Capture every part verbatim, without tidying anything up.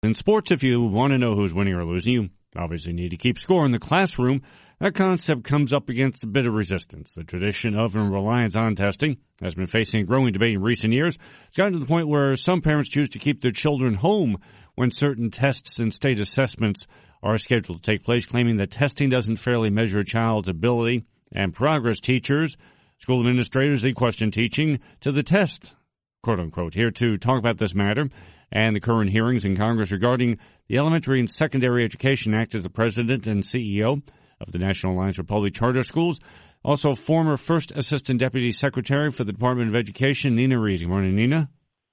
In sports, if you want to know who's winning or losing, you obviously need to keep score in the classroom. That concept comes up against a bit of resistance. The tradition of and reliance on testing has been facing a growing debate in recent years. It's gotten to the point where some parents choose to keep their children home when certain tests and state assessments are scheduled to take place, claiming that testing doesn't fairly measure a child's ability and progress. Teachers, school administrators, they question teaching to the test, quote unquote. Here to talk about this matter and the current hearings in Congress regarding the Elementary and Secondary Education Act is the president and C E O of the National Alliance for Public Charter Schools, also former First Assistant Deputy Secretary for the Department of Education, Nina Rees. Good morning, Nina.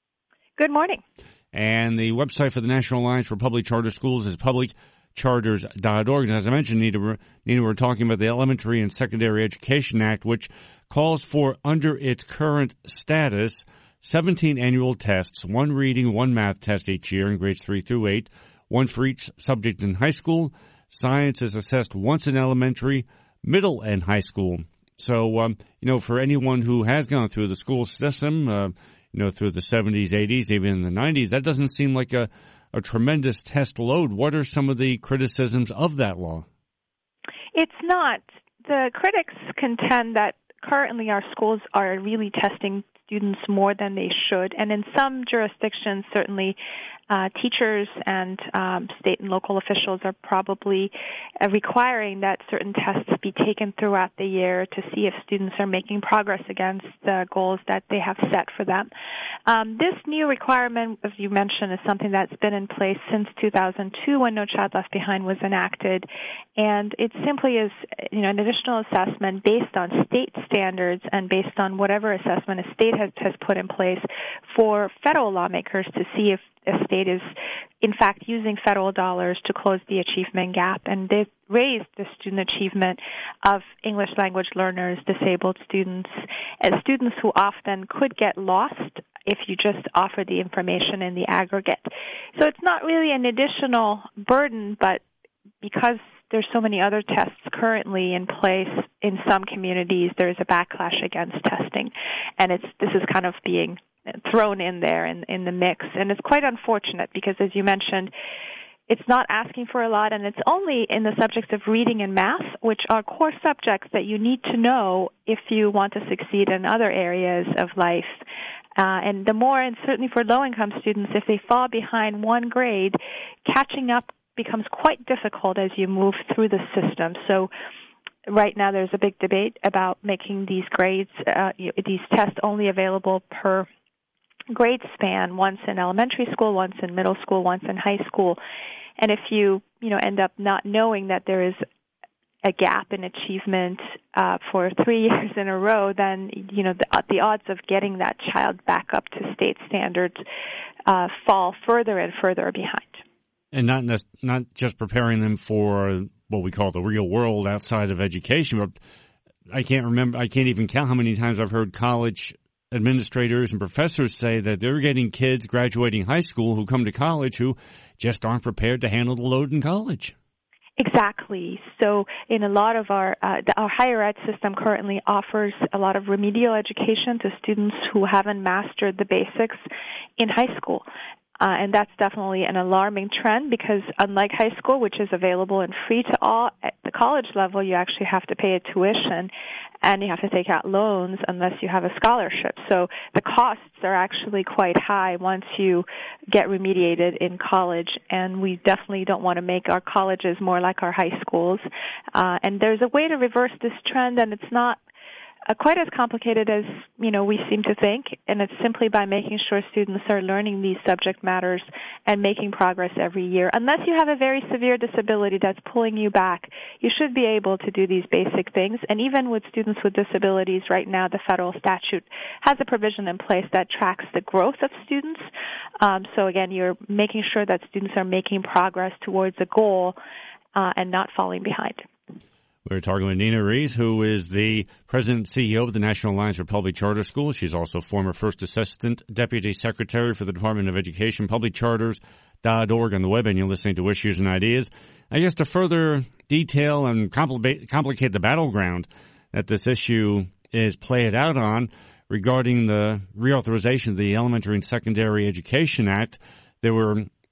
Good morning. And the website for the National Alliance for Public Charter Schools is public charters dot org. And as I mentioned, Nina, Nina, we're talking about the Elementary and Secondary Education Act, which calls for, under its current status, seventeen annual tests, one reading, one math test each year in grades three through eight, one for each subject in high school. Science is assessed once in elementary, middle, and high school. So, um, you know, for anyone who has gone through the school system, uh, you know, through the seventies, eighties, even in the nineties, that doesn't seem like a, a tremendous test load. What are some of the criticisms of that law? It's not. The critics contend that currently our schools are really testing students more than they should, and in some jurisdictions, certainly uh, teachers and um, state and local officials are probably uh, requiring that certain tests be taken throughout the year to see if students are making progress against the goals that they have set for them. Um, this new requirement, as you mentioned, is something that's been in place since two thousand two when No Child Left Behind was enacted, and it simply is, you know, an additional assessment based on state standards and based on whatever assessment a state has, has put in place for federal lawmakers to see if a state is, in fact, using federal dollars to close the achievement gap. And they've raised the student achievement of English language learners, disabled students, and students who often could get lost if you just offer the information in the aggregate. So it's not really an additional burden, but because there's so many other tests currently in place in some communities, there is a backlash against testing. And it's this is kind of being thrown in there in, in the mix. And it's quite unfortunate because, as you mentioned, it's not asking for a lot, and it's only in the subjects of reading and math, which are core subjects that you need to know if you want to succeed in other areas of life. Uh, and the more, and certainly for low-income students, if they fall behind one grade, catching up becomes quite difficult as you move through the system. So right now there's a big debate about making these grades, uh, these tests only available per grade span, once in elementary school, once in middle school, once in high school. And if you, you know, end up not knowing that there is a gap in achievement uh, for three years in a row, then, you know, the, the odds of getting that child back up to state standards uh, fall further and further behind. And not not just preparing them for what we call the real world outside of education, but I can't remember, I can't even count how many times I've heard college administrators and professors say that they're getting kids graduating high school who come to college who just aren't prepared to handle the load in college. Exactly. So in a lot of our, uh, the, our higher ed system currently offers a lot of remedial education to students who haven't mastered the basics in high school. Uh, and that's definitely an alarming trend because unlike high school, which is available and free to all, at the college level, you actually have to pay a tuition and you have to take out loans unless you have a scholarship. So the costs are actually quite high once you get remediated in college, and we definitely don't want to make our colleges more like our high schools. Uh, and there's a way to reverse this trend, and it's not Uh, quite as complicated as, you know, we seem to think, and it's simply by making sure students are learning these subject matters and making progress every year. Unless you have a very severe disability that's pulling you back, you should be able to do these basic things. And even with students with disabilities, right now the federal statute has a provision in place that tracks the growth of students. Um, so again, you're making sure that students are making progress towards a goal uh, and not falling behind. We're talking with Nina Rees, who is the president and C E O of the National Alliance for Public Charter Schools. She's also former First Assistant Deputy Secretary for the Department of Education, public charters dot org on the web, and you're listening to Issues and Ideas. I guess to further detail and complicate, complicate the battleground that this issue is played out on regarding the reauthorization of the Elementary and Secondary Education Act, there were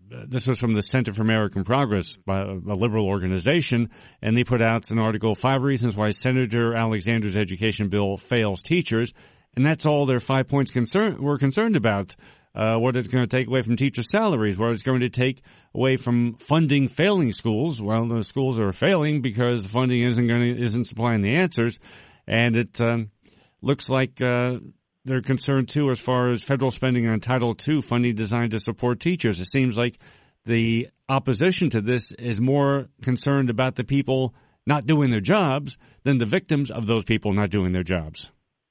this was from the Center for American Progress, a liberal organization, and they put out an article, Five Reasons Why Senator Alexander's Education Bill Fails Teachers, and that's all their five points concern, were concerned about. Uh, what it's going to take away from teachers' salaries, what it's going to take away from funding failing schools. Well, the schools are failing because the funding isn't going to, isn't supplying the answers. And it um, looks like uh, they're concerned, too, as far as federal spending on Title two funding designed to support teachers. It seems like the opposition to this is more concerned about the people not doing their jobs than the victims of those people not doing their jobs.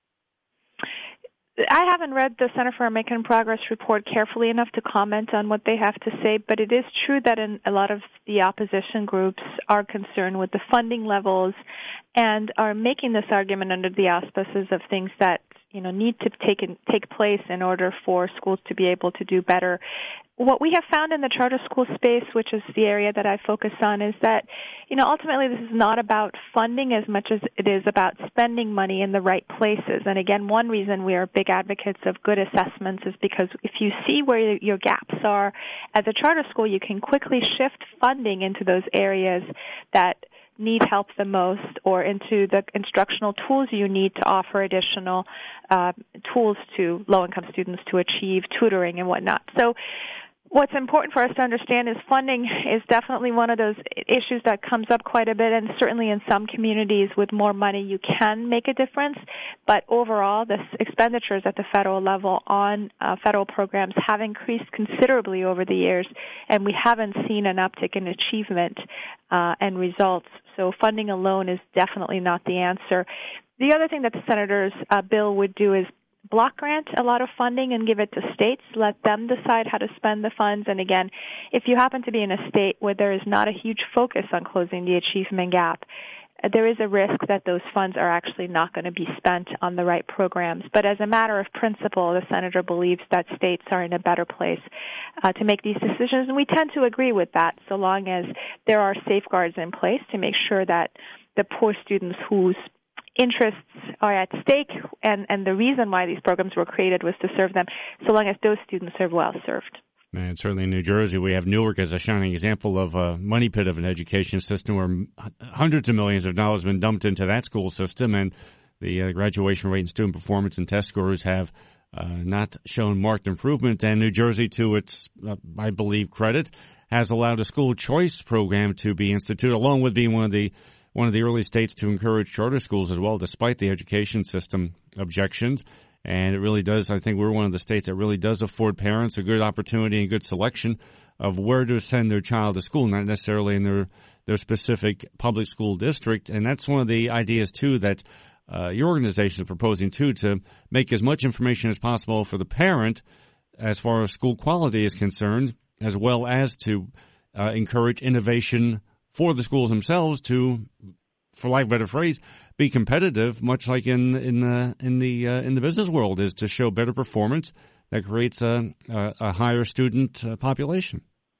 I haven't read the Center for American Progress report carefully enough to comment on what they have to say, but it is true that in a lot of the opposition groups are concerned with the funding levels and are making this argument under the auspices of things that, you know, need to take in, take place in order for schools to be able to do better. What we have found in the charter school space, which is the area that I focus on, is that, you know, ultimately this is not about funding as much as it is about spending money in the right places. And again, one reason we are big advocates of good assessments is because if you see where your gaps are as a charter school, you can quickly shift funding into those areas that need help the most, or into the instructional tools you need to offer additional uh, tools to low-income students to achieve tutoring and whatnot. So what's important for us to understand is funding is definitely one of those issues that comes up quite a bit, and certainly in some communities with more money you can make a difference. But overall, the expenditures at the federal level on uh, federal programs have increased considerably over the years, and we haven't seen an uptick in achievement uh, and results. So funding alone is definitely not the answer. The other thing that the senator's uh, bill would do is block grant a lot of funding and give it to states, let them decide how to spend the funds. And again, if you happen to be in a state where there is not a huge focus on closing the achievement gap, there is a risk that those funds are actually not going to be spent on the right programs. But as a matter of principle, the senator believes that states are in a better place uh, to make these decisions, and we tend to agree with that, so long as there are safeguards in place to make sure that the poor students whose interests are at stake, and, and the reason why these programs were created was to serve them, so long as those students are well served. And certainly in New Jersey, we have Newark as a shining example of a money pit of an education system where hundreds of millions of dollars have been dumped into that school system, and the uh, graduation rate and student performance and test scores have uh, not shown marked improvement. And New Jersey, to its, uh, I believe, credit, has allowed a school choice program to be instituted, along with being one of the one of the early states to encourage charter schools as well, despite the education system objections. And it really does, I think we're one of the states that really does afford parents a good opportunity and good selection of where to send their child to school, not necessarily in their, their specific public school district. And that's one of the ideas, too, that uh, your organization is proposing, too, to make as much information as possible for the parent as far as school quality is concerned, as well as to uh, encourage innovation for the schools themselves to, for lack of a better phrase, be competitive, much like in in the in the uh, in the business world, is to show better performance that creates a a, a higher student uh, population.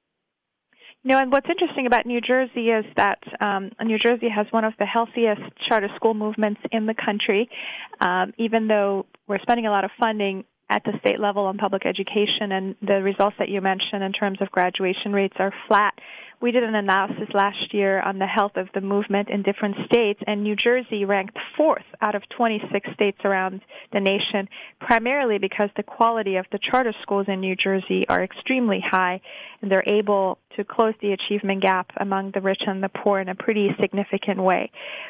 You know, and what's interesting about New Jersey is that um, New Jersey has one of the healthiest charter school movements in the country. Um, even though we're spending a lot of funding at the state level on public education, and the results that you mentioned in terms of graduation rates are flat. We did an analysis last year on the health of the movement in different states, and New Jersey ranked fourth out of twenty-six states around the nation, primarily because the quality of the charter schools in New Jersey are extremely high, and they're able to close the achievement gap among the rich and the poor in a pretty significant way.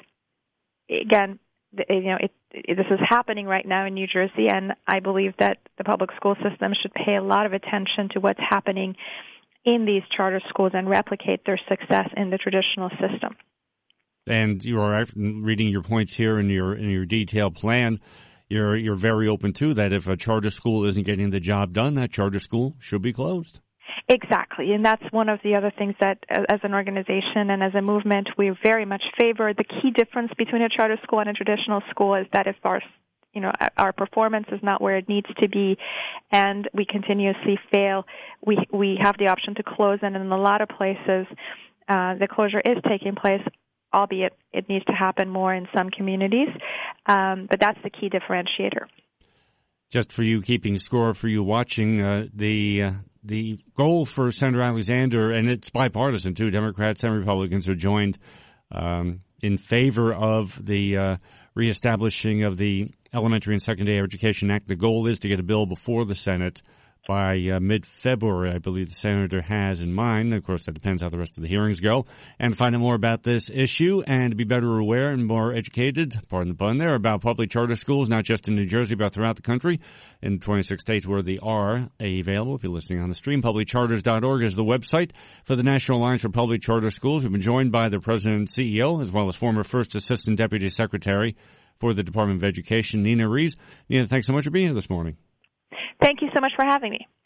Again, you know, it, it, this is happening right now in New Jersey, and I believe that the public school system should pay a lot of attention to what's happening in these charter schools and replicate their success in the traditional system. And you are reading your points here in your in your detailed plan. You're you're very open to that. If a charter school isn't getting the job done, that charter school should be closed. Exactly, and that's one of the other things that, as an organization and as a movement, we very much favor. The key difference between a charter school and a traditional school is that if our you know, our performance is not where it needs to be, and we continuously fail, we we have the option to close, and in a lot of places, uh, the closure is taking place, albeit it needs to happen more in some communities, um, but that's the key differentiator. Just for you keeping score, for you watching, uh, the uh, the goal for Senator Alexander, and it's bipartisan too, Democrats and Republicans are joined um, in favor of the uh, reestablishing of the Elementary and Secondary Education Act. The goal is to get a bill before the Senate by uh, mid-February, I believe the senator has in mind. Of course, that depends how the rest of the hearings go. And to find out more about this issue and to be better aware and more educated, pardon the pun there, about public charter schools, not just in New Jersey, but throughout the country, in twenty-six states where they are available. If you're listening on the stream, public charters dot org is the website for the National Alliance for Public Charter Schools. We've been joined by the president and C E O, as well as former First Assistant Deputy Secretary for the Department of Education, Nina Rees. Nina, thanks so much for being here this morning. Thank you so much for having me.